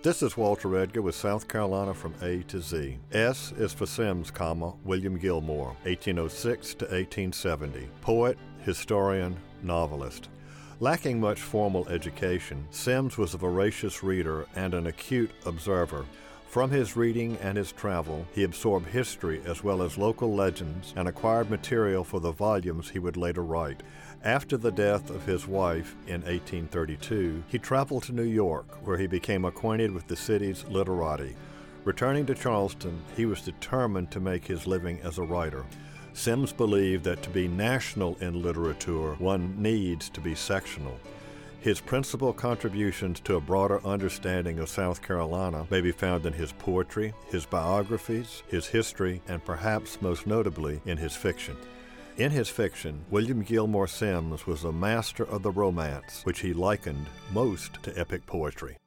This is Walter Edgar with South Carolina from A to Z. S is for Semmes, William Gilmore, 1806 to 1870. Poet, historian, novelist. Lacking much formal education, Semmes was a voracious reader and an acute observer. From his reading and his travel, he absorbed history as well as local legends and acquired material for the volumes he would later write. After the death of his wife in 1832, he traveled to New York, where he became acquainted with the city's literati. Returning to Charleston, he was determined to make his living as a writer. Semmes believed that to be national in literature, one needs to be sectional. His principal contributions to a broader understanding of South Carolina may be found in his poetry, his biographies, his history, and perhaps most notably in his fiction. In his fiction, William Gilmore Semmes was a master of the romance, which he likened most to epic poetry.